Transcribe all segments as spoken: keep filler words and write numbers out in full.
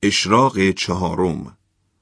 اشراق چهارم.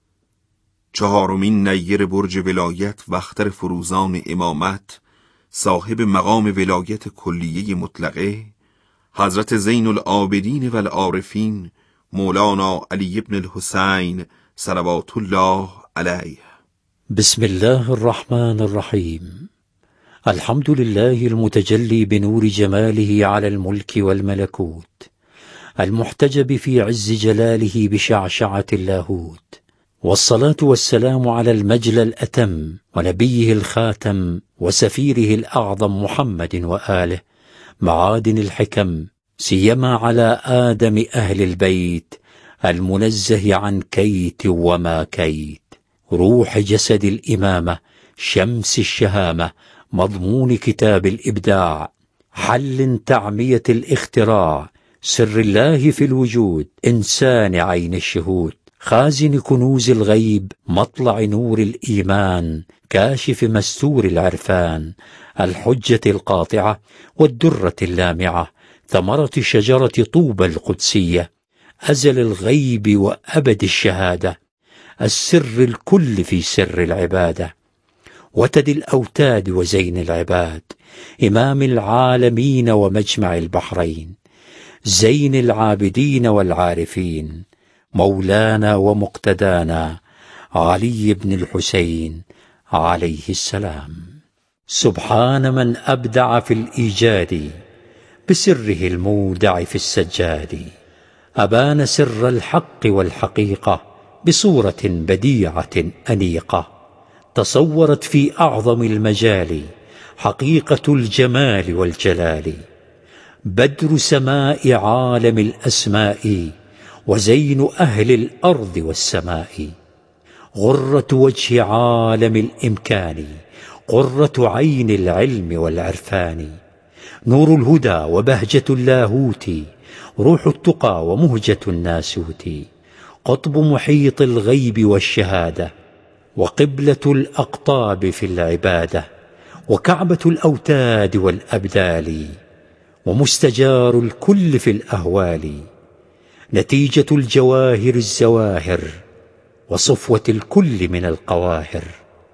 چهارمین نیر برج ولایت و اختر فروزان امامت، صاحب مقام ولایت کلیه مطلقه، حضرت زین العابدین و العارفین مولانا علی بن الحسین صلوات الله علیه. بسم الله الرحمن الرحیم. الحمد لله المتجلي بنور جماله على الملك والملكوت، المحتجب في عز جلاله بشعشعة اللاهوت، والصلاة والسلام على المجلى الأتم ونبيه الخاتم وسفيره الأعظم محمد وآله، معادن الحكم، سيما على آدم أهل البيت المنزه عن كيت وما كيت، روح جسد الإمامة، شمس الشهامة، مضمون كتاب الإبداع، حل تعمية الاختراع، سر الله في الوجود، إنسان عين الشهود، خازن كنوز الغيب، مطلع نور الإيمان، كاشف مستور العرفان، الحجة القاطعة والدرة اللامعة، ثمرة شجرة طوبى القدسية، أزل الغيب وأبد الشهادة، السر الكل في سر العبادة، وتد الأوتاد وزين العباد، إمام العالمين ومجمع البحرين، زين العابدين والعارفين، مولانا ومقتدانا علي بن الحسين عليه السلام. سبحان من أبدع في الإيجاد بسره المودع في السجاد، أبان سر الحق والحقيقة بصورة بديعة أنيقة، تصورت في أعظم المجال حقيقة الجمال والجلال، بدر سماء عالم الأسماء وزين أهل الأرض والسماء، غرة وجه عالم الإمكان، قرة عين العلم والعرفان، نور الهدى وبهجة اللاهوت، روح التقى ومهجة الناسوت، قطب محيط الغيب والشهادة، وقبلة الأقطاب في العبادة، وكعبة الأوتاد والأبدال، ومستجار الكل في الأهوال، نتيجة الجواهر الزواهر، وصفوة الكل من القواهر،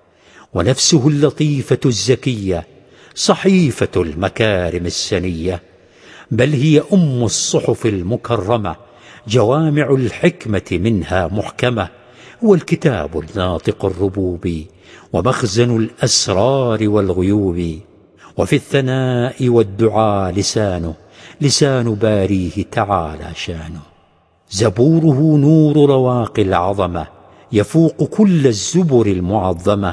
ونفسه اللطيفة الزكية، صحيفة المكارم السنية، بل هي أم الصحف المكرمة، جوامع الحكمة منها محكمة، هو الكتاب الناطق الربوب، ومخزن الأسرار والغيوب، وفي الثناء والدعاء لسانه، لسان باريه تعالى شانه، زبوره نور رواق العظمة، يفوق كل الزبر المعظمة،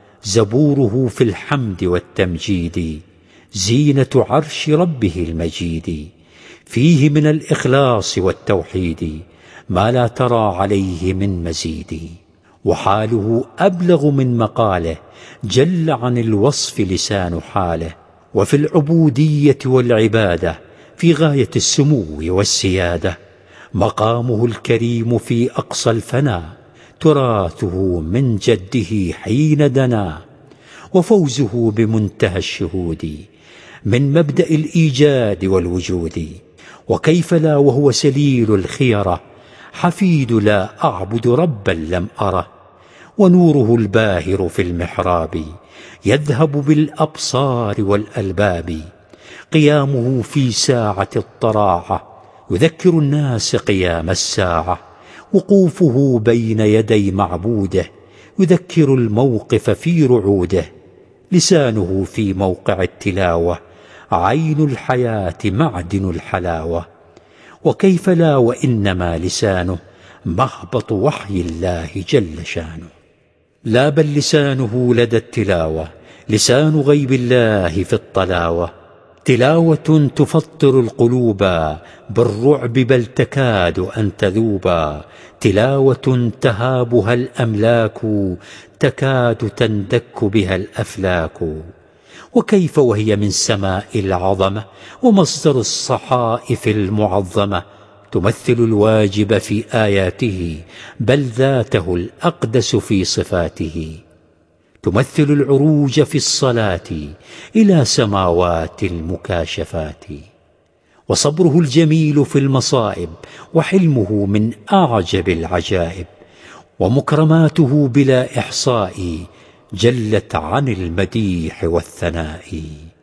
زبوره في الحمد والتمجيد، زينة عرش ربه المجيد، فيه من الإخلاص والتوحيد ما لا ترى عليه من مزيد، وحاله أبلغ من مقاله، جل عن الوصف لسان حاله، وفي العبودية والعبادة في غاية السمو والسيادة، مقامه الكريم في أقصى الفنا، تراثه من جده حين دنا، وفوزه بمنتهى الشهود من مبدأ الإيجاد والوجود، وكيف لا وهو سليل الخيرة، حفيد لا أعبد ربا لم أره، ونوره الباهر في المحراب، يذهب بالأبصار والألباب، قيامه في ساعة الطراعة، يذكر الناس قيام الساعة، وقوفه بين يدي معبوده، يذكر الموقف في رعوده، لسانه في موقع التلاوة، عين الحياة معدن الحلاوة، وكيف لا وإنما لسانه مهبط وحي الله جل شانه، لا بل لسانه لدى التلاوة، لسان غيب الله في الطلاوة، تلاوة تفطر القلوب بالرعب بل تكاد أن تذوبا، تلاوة تهابها الأملاك، تكاد تندك بها الأفلاك، وكيف وهي من سماء العظمة، ومصدر الصحائف المعظمة، تمثل الواجب في آياته، بل ذاته الأقدس في صفاته، تمثل العروج في الصلاة إلى سماوات المكاشفات، وصبره الجميل في المصائب، وحلمه من أعجب العجائب، ومكرماته بلا إحصاء جلت عن المديح والثناء.